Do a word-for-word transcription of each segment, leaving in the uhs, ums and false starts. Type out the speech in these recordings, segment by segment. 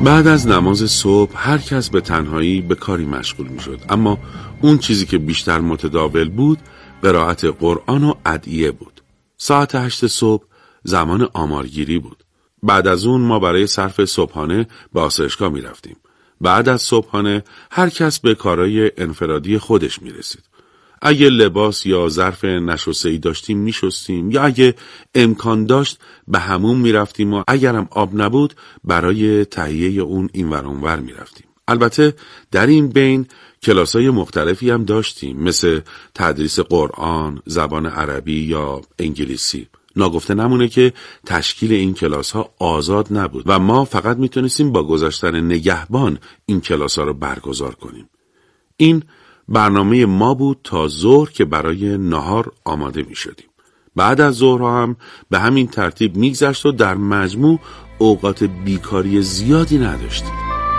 بعد از نماز صبح هر کس به تنهایی به کاری مشغول می شد، اما اون چیزی که بیشتر متداول بود قرائت قرآن و ادعیه بود. ساعت هشت صبح زمان آمارگیری بود. بعد از اون ما برای صرف صبحانه به آسایشگاه می رفتیم. بعد از صبحانه هر کس به کارهای انفرادی خودش می رسید. اگه لباس یا ظرف نشسته‌ای داشتیم می شستیم، یا اگه امکان داشت به حموم می رفتیم، و اگرم آب نبود برای تهیه اون اینور اونور می رفتیم. البته در این بین کلاس‌های مختلفی هم داشتیم، مثل تدریس قرآن، زبان عربی یا انگلیسی. ناگفته نمونه که تشکیل این کلاس‌ها آزاد نبود و ما فقط میتونستیم با گذاشتن نگهبان این کلاس‌ها رو برگزار کنیم. این برنامه ما بود تا ظهر که برای نهار آماده می شدیم. بعد از ظهرها هم به همین ترتیب میگذشت و در مجموع اوقات بیکاری زیادی نداشتیم.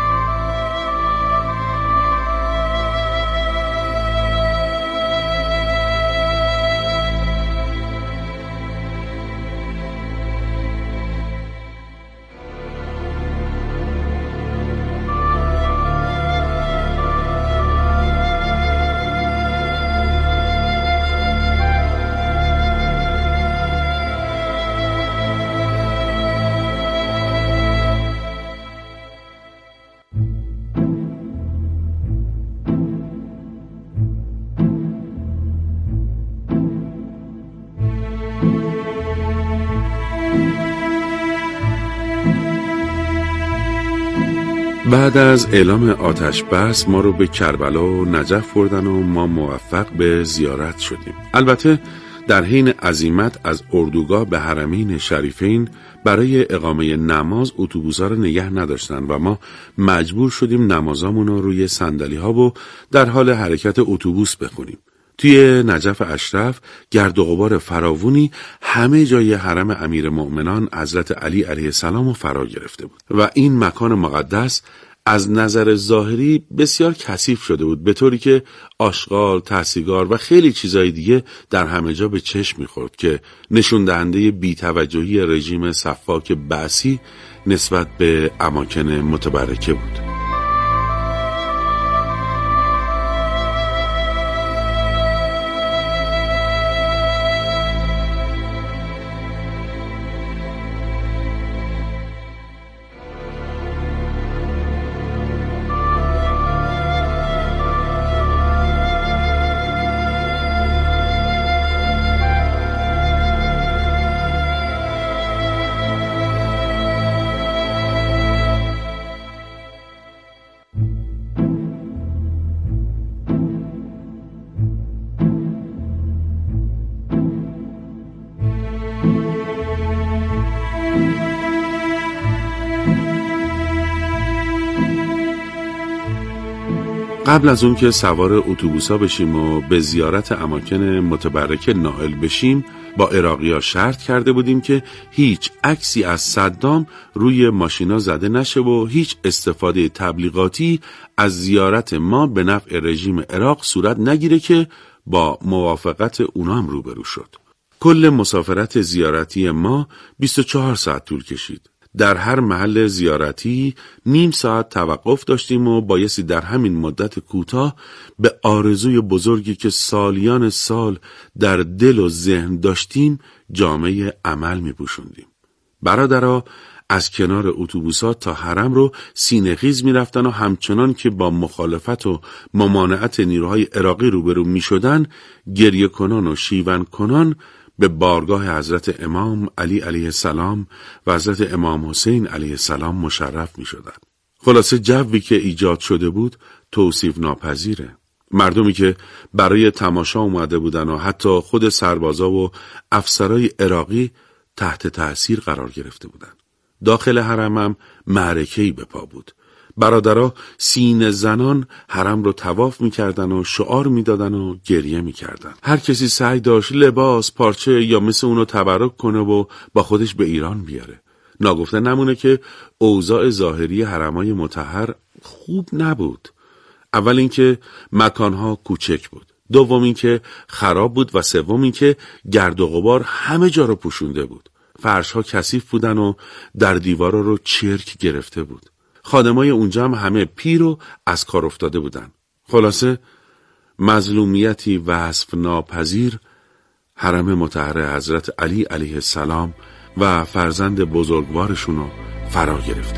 بعد از اعلام آتش بس ما رو به کربلا و نجف بردن و ما موفق به زیارت شدیم. البته در حین عزیمت از اردوگاه به حرمین شریفین برای اقامه نماز اتوبوس‌ها رو نگه نداشتن و ما مجبور شدیم نمازامون رو روی صندلی‌ها و در حال حرکت اتوبوس بخونیم. توی نجف اشرف گرد و غبار فراوونی همه جای حرم امیرالمؤمنان حضرت علی علیه السلام رو فرا گرفته بود و این مکان مقدس از نظر ظاهری بسیار کثیف شده بود، به طوری که آشغال، تحصیلگار و خیلی چیزای دیگه در همه جا به چشم می‌خورد که نشون دهنده بی‌توجهی رژیم سفاک بعثی نسبت به اماکن متبرکه بود. قبل از اون که سوار اتوبوسا بشیم و به زیارت اماکن متبرکه نائل بشیم، با عراقی‌ها شرط کرده بودیم که هیچ عکسی از صدام روی ماشینا زده نشه و هیچ استفاده تبلیغاتی از زیارت ما به نفع رژیم عراق صورت نگیره که با موافقت اونا هم روبرو شد. کل مسافرت زیارتی ما بیست و چهار ساعت طول کشید. در هر محل زیارتی نیم ساعت توقف داشتیم و بایستی در همین مدت کوتاه به آرزوی بزرگی که سالیان سال در دل و ذهن داشتیم جامعه عمل می پوشوندیم. برادرها از کنار اتوبوسات تا حرم رو سینه‌خیز می رفتن و همچنان که با مخالفت و ممانعت نیروهای عراقی روبرو می شدن، گریه کنان و شیون کنان به بارگاه حضرت امام علی علیه السلام و حضرت امام حسین علیه السلام مشرف می شدن. خلاصه جوی که ایجاد شده بود توصیف ناپذیره. مردمی که برای تماشا اومده بودن و حتی خود سربازا و افسرای عراقی تحت تأثیر قرار گرفته بودن. داخل حرم هم معرکه‌ای به پا بود. برادرها سینه زنان حرم رو طواف می‌کردن و شعار می‌دادن و گریه می‌کردن. هر کسی سعی داشت لباس، پارچه یا مثل اونو تبرک کنه و با خودش به ایران بیاره. ناگفته نمونه که اوضاع ظاهری حرمای مطهر خوب نبود. اول اینکه مکانها کوچک بود، دوم اینکه خراب بود و سوم اینکه گرد و غبار همه جا رو پوشونده بود. فرش‌ها کثیف بودن و در دیوارا رو چرک گرفته بود. خادمای اونجا هم همه پیر و از کار افتاده بودن. خلاصه مظلومیتی وصف ناپذیر حرم مطهر حضرت علی علیه السلام و فرزند بزرگوارشون رو فرا گرفته.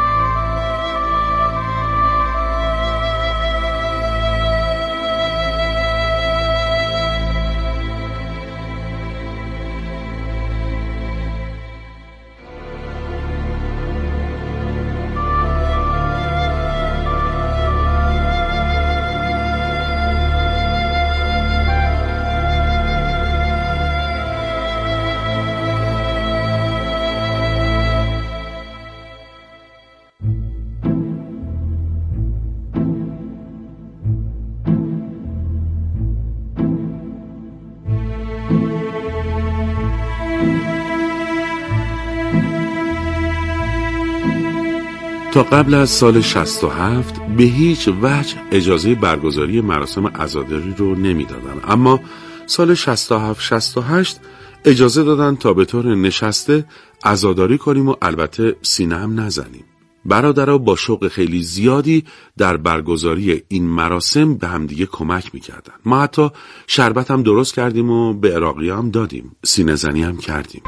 تا قبل از سال شصت و هفت به هیچ وجه اجازه برگزاری مراسم عزاداری رو نمیدادن، اما سال شصت و هفت شصت و هشت اجازه دادن تا به طور نشسته عزاداری کنیم و البته سینه هم نزنیم. برادرها با شوق خیلی زیادی در برگزاری این مراسم به همدیگه کمک میکردن. ما حتی شربت هم درست کردیم و به عراقی هم دادیم، سینه زنی هم کردیم.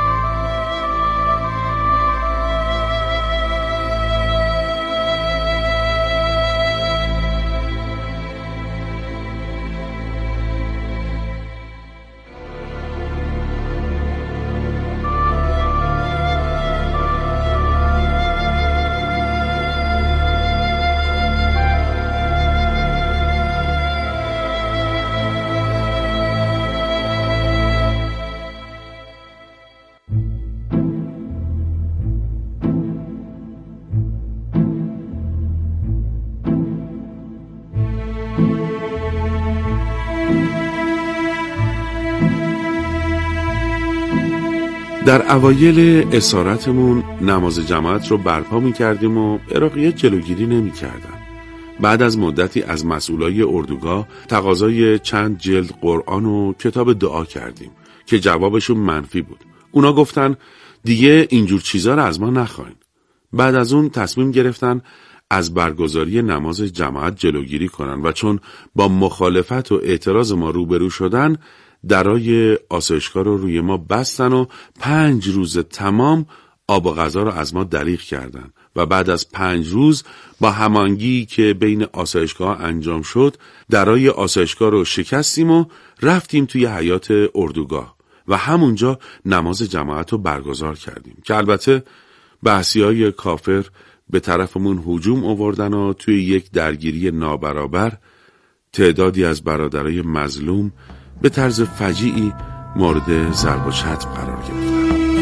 در اوایل اسارتمون نماز جماعت رو برپا می کردیم و عراقی‌ها جلوگیری نمی کردن. بعد از مدتی از مسئولای اردوگاه تقاضای چند جلد قرآن و کتاب دعا کردیم که جوابشون منفی بود. اونا گفتن دیگه اینجور چیزا رو از ما نخواین. بعد از اون تصمیم گرفتن از برگزاری نماز جماعت جلوگیری کنن و چون با مخالفت و اعتراض ما روبرو شدن، درای آسایشگاه رو روی ما بستن و پنج روز تمام آب و غذا رو از ما دریغ کردن و بعد از پنج روز با همانگی که بین آسایشگاه انجام شد درای آسایشگاه رو شکستیم و رفتیم توی حیاط اردوگاه و همونجا نماز جماعت رو برگزار کردیم که البته بحثیای کافر به طرفمون هجوم آوردن و توی یک درگیری نابرابر تعدادی از برادرای مظلوم به طرز فجیعی مورد ضرب و شتم قرار گرفتن.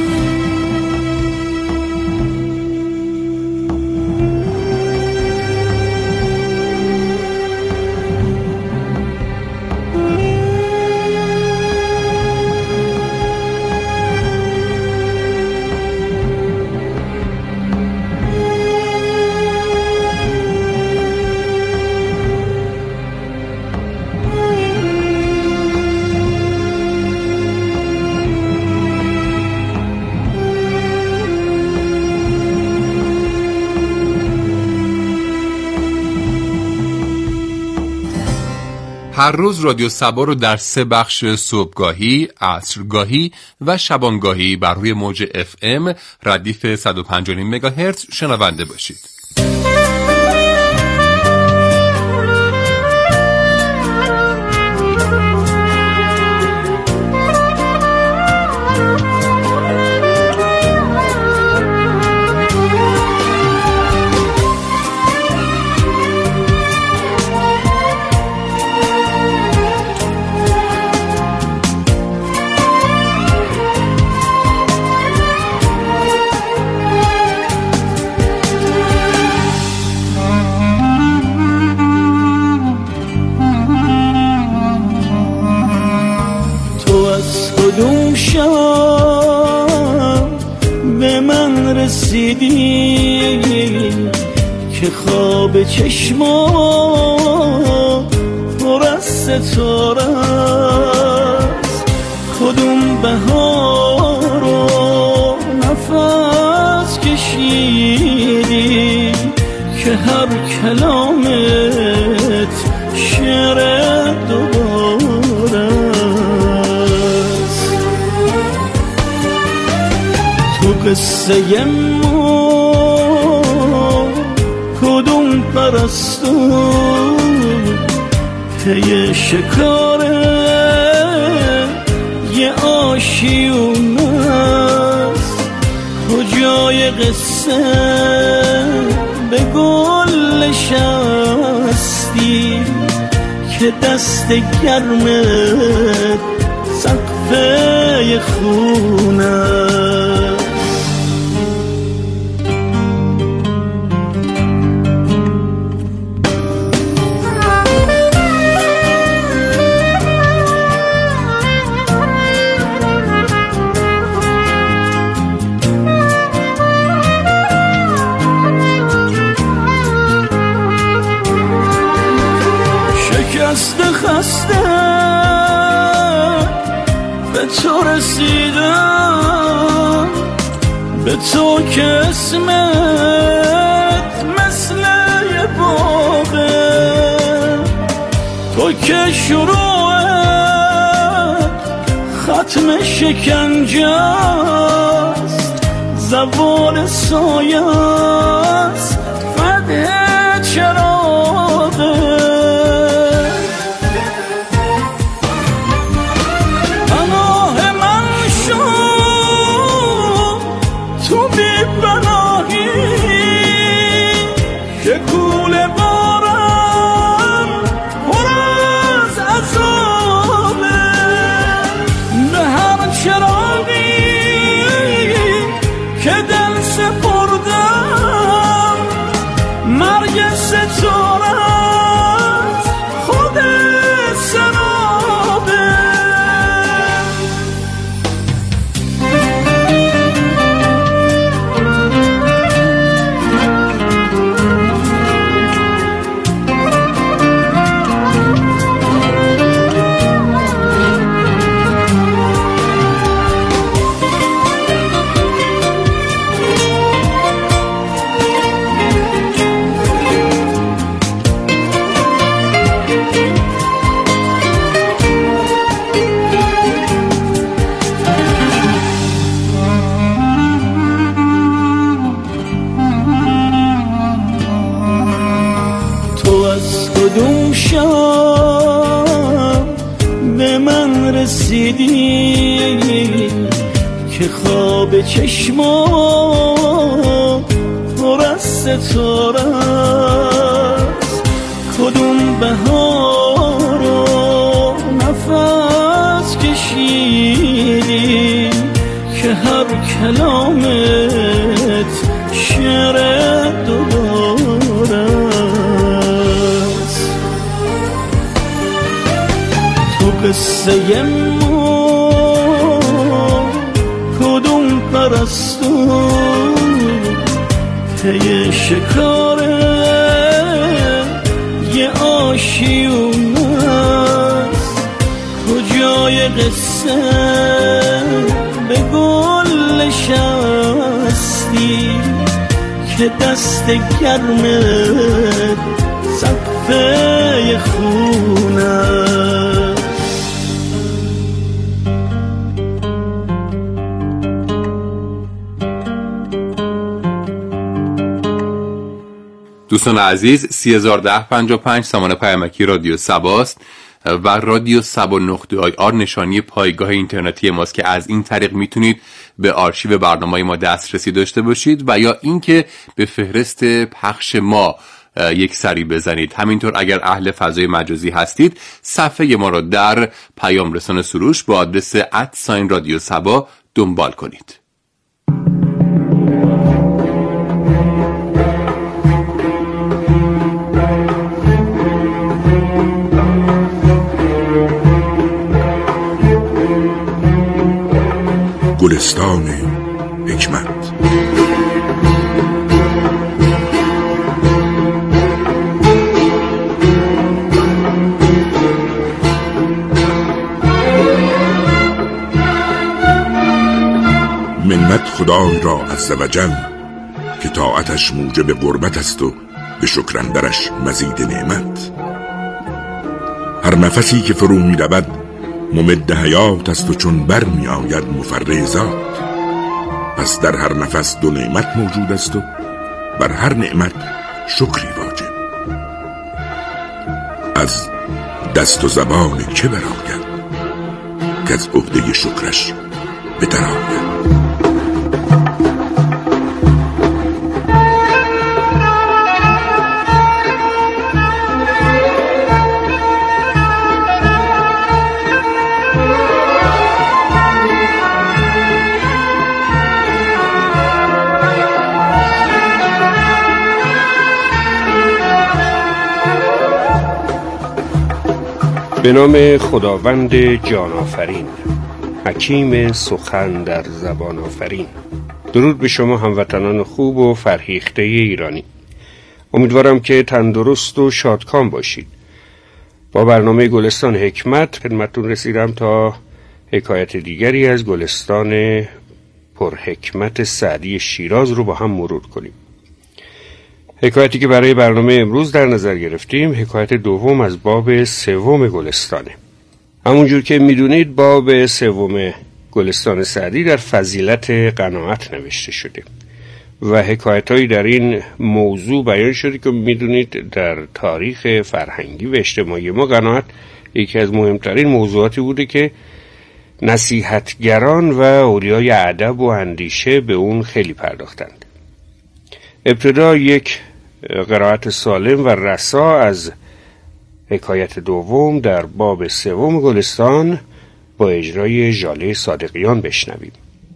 هر روز رادیو صبا رو در سه بخش صبحگاهی، عصرگاهی و شبانگاهی بر روی موج اف ام ردیف صد و پنج و نیم مگاهرتز شنونده باشید. به من رسیدی که خواب چشما پر از ستاره است، کدوم بهار رو نفس کشیدی که هر کلامت شعر دوباره است. تو قصه ما کدوم پرستو پی شکاره یه آشیونه است، کجای قصه به گل نشستی که دست گرمت سقف خونه. شکست خسته به تو رسیدم، به تو که اسمت مثل یه باغه، تو که شروعت ختم شکنجه است، زوال سایه است، فتح چراغه. کدوم شب به من رسیدی که خواب چشما پر از ستاره است، کدوم بهار و نفس کشیدی که هر کلامت شعر دوباره. قصه ما کدوم پرستو پی شکاره یه آشیونه است، کجای قصه به گل نشستی که دست گرمت سقف خونه. دوستان عزیز، سی هزار و ده پنجاه و پنج سامان پیامکی رادیو سباست و رادیو سبا نقطه آی آر نشانی پایگاه اینترنتی ماست که از این طریق میتونید به آرشیو برنامه‌های ما دسترسی داشته باشید و یا اینکه به فهرست پخش ما یک سری بزنید. همینطور اگر اهل فضای مجازی هستید صفحه ما را در پیام رسان سروش با آدرس ات رادیو سبا دنبال کنید. گلستان حکمت. منت خدای را عز و جل که طاعتش موجب قربت است و به شکر اندرش مزید نعمت. هر نفسی که فرو می رود ممد حیات است و چون بر می آید مفرح ذات. پس در هر نفس دو نعمت موجود است و بر هر نعمت شکری واجب. از دست و زبان که براید که از عهده شکرش به در آید. به نام خداوند جان آفرین، حکیم سخن در زبان آفرین. درود به شما هموطنان خوب و فرهیخته ایرانی. امیدوارم که تندرست و شادکام باشید. با برنامه گلستان حکمت خدمتتون رسیدم تا حکایت دیگری از گلستان پرحکمت سعدی شیراز رو با هم مرور کنیم. حکایتی که برای برنامه امروز در نظر گرفتیم حکایت دوم از باب سوم گلستانه. همونجور که میدونید باب سوم گلستان سعدی در فضیلت قناعت نوشته شده و حکایتایی در این موضوع بیان شده که میدونید در تاریخ فرهنگی و اجتماعی ما قناعت یکی از مهمترین موضوعاتی بوده که نصیحتگران و اولیای ادب و اندیشه به اون خیلی پرداختند. ابتدا یک قرائت سالم و رسا از حکایت دوم در باب سوم گلستان با اجرای ژاله صادقیان بشنویم.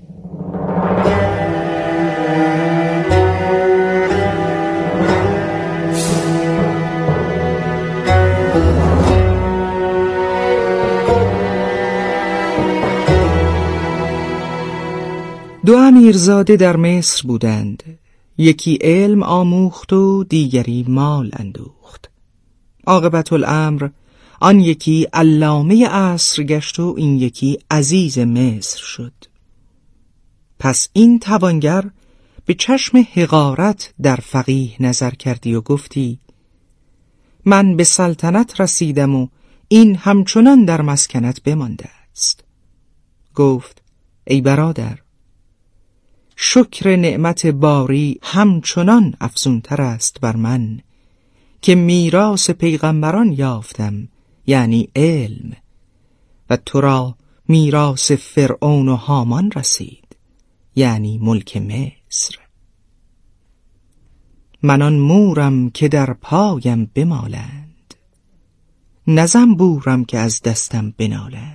دو امیرزاده در مصر بودند، یکی علم آموخت و دیگری مال اندوخت. عاقبت الامر آن یکی علامه عصر گشت و این یکی عزیز مصر شد. پس این توانگر به چشم حقارت در فقیه نظر کردی و گفتی من به سلطنت رسیدم و این همچنان در مسکنت بمانده است. گفت ای برادر، شکر نعمت باری همچنان افزونتر است بر من که میراث پیغمبران یافتم، یعنی علم، و تو را میراث فرعون و هامان رسید، یعنی ملک مصر. من آن مورم که در پایم بمالند، نه زنبورم که از دستم بنالند.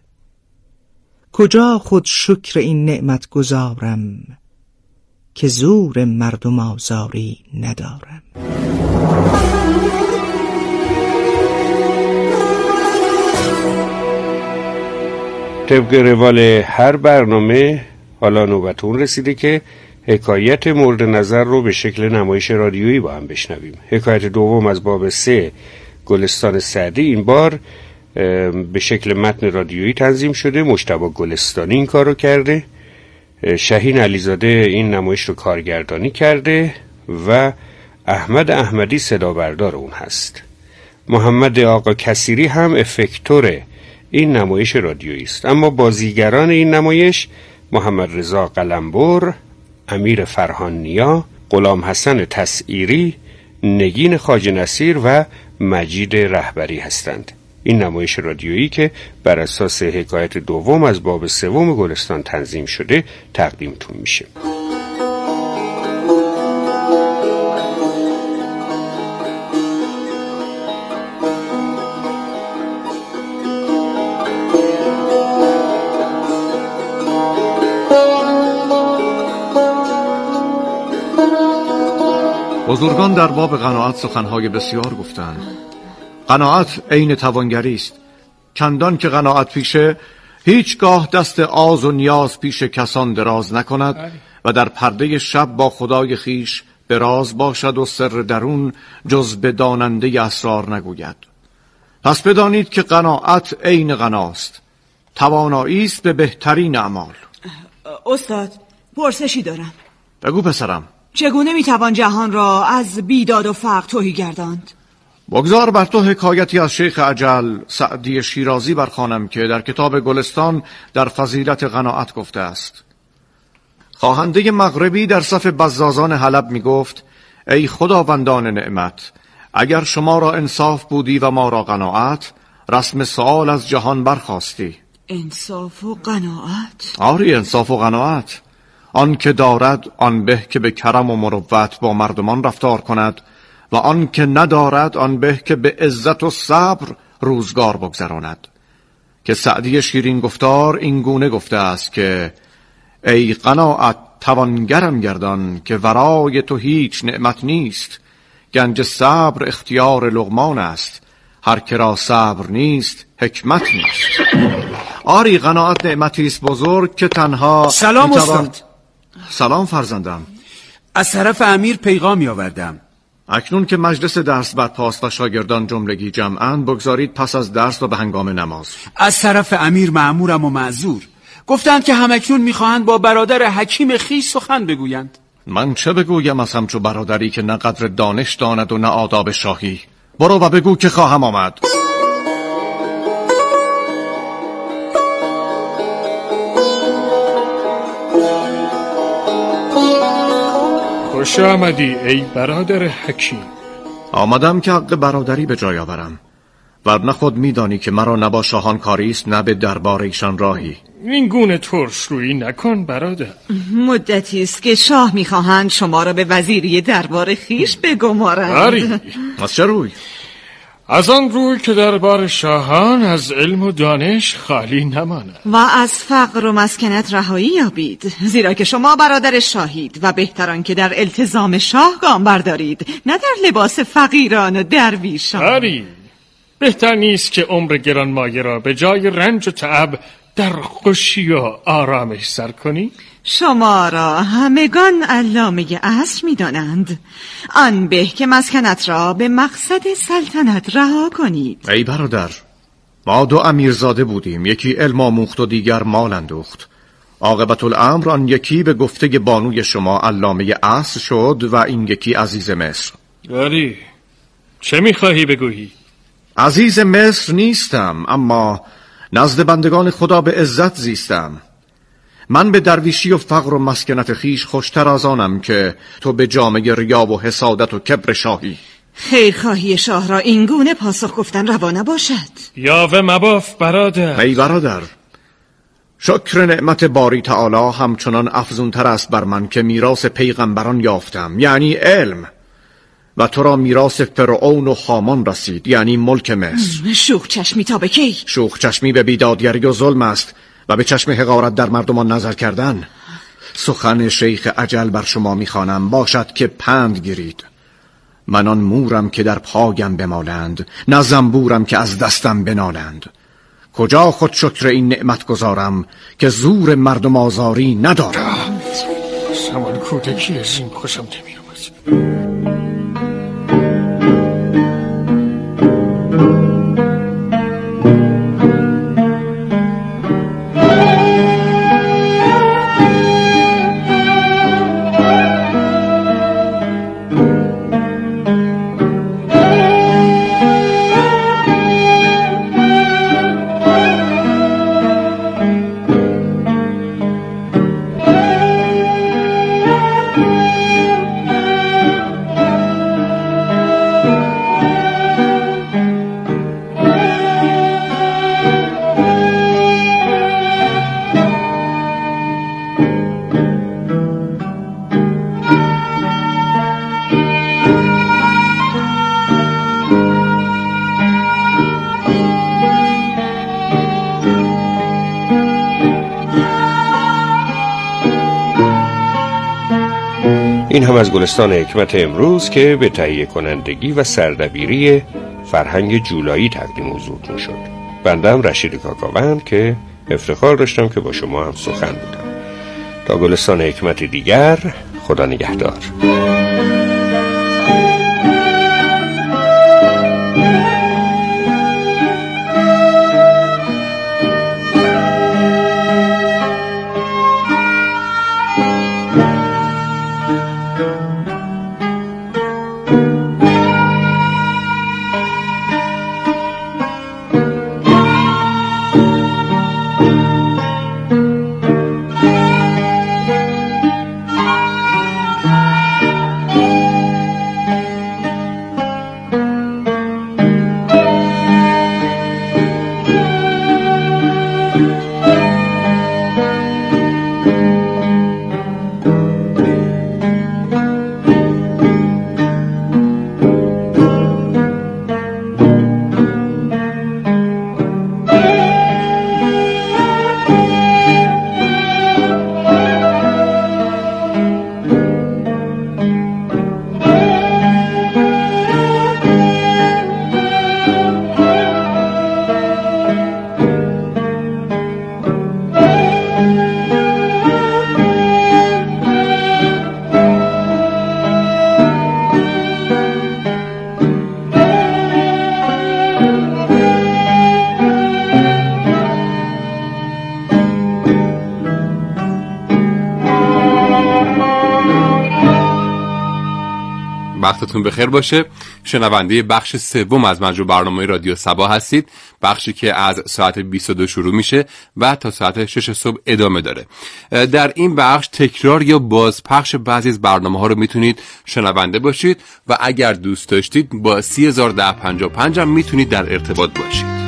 کجا خود شکر این نعمت گزارم، که زور مردم آزاری ندارم. طبق روال هر برنامه حالا نوبت اون رسیده که حکایت مورد نظر رو به شکل نمایش رادیویی با هم بشنویم. حکایت دوم از باب سه گلستان سعدی این بار به شکل متن رادیویی تنظیم شده. مجتبی گلستانی این کار رو کرده، شاهین علیزاده این نمایش رو کارگردانی کرده و احمد احمدی صدا بردار اون هست. محمد آقا کثیری هم افکتور این نمایش رادیویی است. اما بازیگران این نمایش محمد رضا قلمبر، امیر فرهان نیا، غلام حسن تسعیری، نگین خواجه نصیر و مجید رهبری هستند. این نمایش رادیویی که بر اساس حکایت دوم از باب سوم گلستان تنظیم شده تقدیمتون میشه. بزرگان در باب قناعت سخنهای بسیار گفتند. قناعت عین توانگری است، چندان که قناعت پیشه هیچگاه دست آز و نیاز پیش کسان دراز نکند و در پرده شب با خدای خیش به راز باشد و سر درون جز به داننده اسرار نگوید. پس بدانید که قناعت عین غناست، توانایی است به بهترین اعمال. استاد، پرسشی دارم. بگو پسرم. چگونه میتوان جهان را از بیداد و فقر تهی گرداند؟ بگذار بر تو حکایتی از شیخ اجل سعدی شیرازی برخوانم که در کتاب گلستان در فضیلت قناعت گفته است. خواهنده مغربی در صف بزازان حلب می گفت: ای خداوندان نعمت، اگر شما را انصاف بودی و ما را قناعت، رسم سؤال از جهان برخاستی. انصاف و قناعت؟ آری، انصاف و قناعت. آن که دارد آن به که به کرم و مروت با مردمان رفتار کند و آن که ندارد آن به که به عزت و صبر روزگار بگذراند. که سعدی شیرین گفتار این گونه گفته است که ای قناعت توانگرم گردان که ورای تو هیچ نعمت نیست. گنج صبر اختیار لقمان است، هر که را صبر نیست حکمت نیست. آری، قناعت نعمتی است بزرگ که تنها سلام میتوان... استاد. سلام فرزندم. از طرف امیر پیغامی آوردم. اکنون که مجلس درس برپاست و شاگردان جملگی جمعاند، بگذارید پس از درس و به هنگام نماز. از طرف امیر مأمورم و معذور. گفتند که همکنون میخواهند با برادر حکیم خویش سخن بگویند. من چه بگویم از همچو برادری که نه قدر دانش داند و نه آداب شاهی؟ برو و بگو که خواهم آمد. خوش آمدی ای برادر حکیم. آمدم که حق برادری به جای آورم، ورنه خود میدانی که مرا نه با شاهان کاریست نه به دربار ایشان راهی. این گونه ترش روی نکن برادر. مدتی است که شاه میخواهند شما را به وزیری دربار خیش بگمارند. آری. از چه روی؟ از آن روی که دربار شاهان از علم و دانش خالی نماند و از فقر و مسکنت رهایی یابید، زیرا که شما برادر شاهید و بهتران که در التزام شاه گام بردارید، نه در لباس فقیران و درویشان. آری، بهتر نیست که عمر گرانمایه را به جای رنج و تعب در خوشی و آرامش سر کنی؟ شما را همگان علامه عصر می دانند. آن به که مسکنت را به مقصد سلطنت رها کنید. ای برادر، ما دو امیرزاده بودیم، یکی علم آموخت و دیگر مال اندوخت. عاقبت الامر آن یکی به گفته بانوی شما علامه عصر شد و این یکی عزیز مصر. آری، چه میخواهی بگویی؟ عزیز مصر نیستم، اما نزد بندگان خدا به عزت زیستم. من به درویشی و فقر و مسکنت خیش خوشتر از آنم که تو به جامعه ریا و حسادت و کبر شاهی. خیرخواهی شاه را اینگونه پاسخ گفتن روا نباشد. یاوه مباف برادر. ای برادر، شکر نعمت باری تعالی همچنان افزونتر است بر من که میراث پیغمبران یافتم، یعنی علم، و تو را میراث فرعون و هامان رسید، یعنی ملک مصر. شوخ چشمی تا به کی؟ شوخ چشمی به بیدادگری و ظلم است و به چشم حقارت در مردمان نظر کردن. سخن شیخ اجل بر شما میخوانم، باشد که پند گیرید. من آن مورم که در پایم بمالند، نه زنبورم که از دستم بنالند. کجا خود شکر این نعمت گذارم که زور مردم آزاری ندارم. سمان کودکی از این خوشم نمی آمد. این هم از گلستان حکمت امروز که به تهیه کنندگی و سردبیری فرهنگ جولایی تقدیم حضور شد. بندم رشید کاکاوند که افتخار داشتم که با شما هم سخن بودم. تا گلستان حکمت دیگر، خدا نگهدار. Thank you. وقتتون بخیر باشه. شنونده بخش سوم از مجموع برنامه رادیو صبا هستید، بخشی که از ساعت بیست و دو شروع میشه و تا ساعت شش صبح ادامه داره. در این بخش تکرار یا بازپخش بعضی از برنامه ها رو میتونید شنونده باشید و اگر دوست داشتید با سی هزار و ده پنجاه و پنج هم میتونید در ارتباط باشید.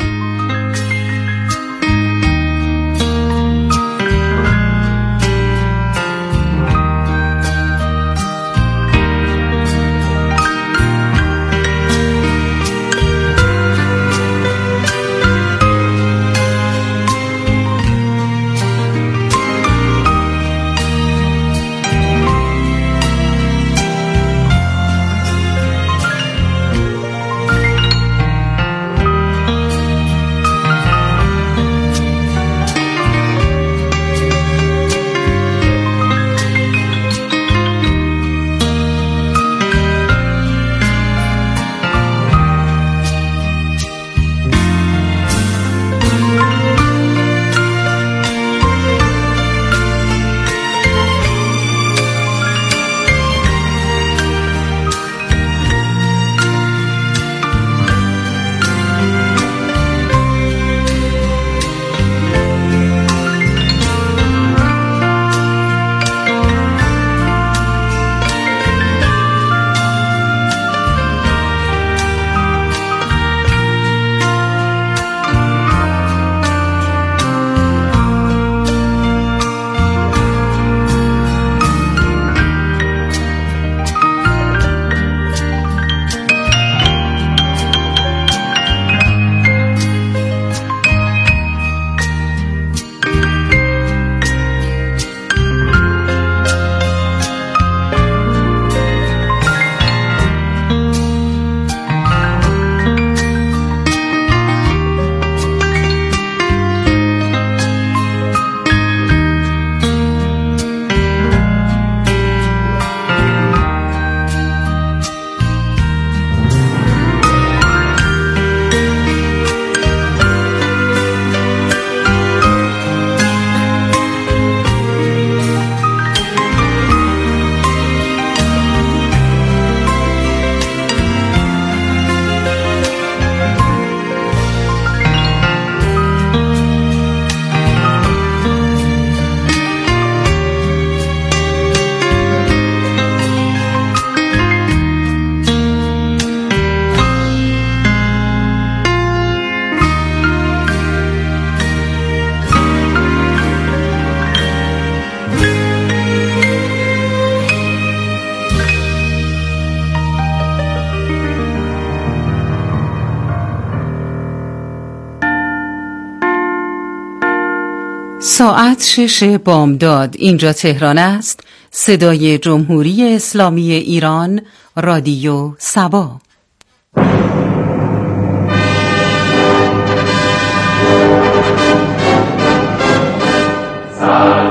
ساعت شش بامداد. اینجا تهران است. صدای جمهوری اسلامی ایران، رادیو صبا. صبا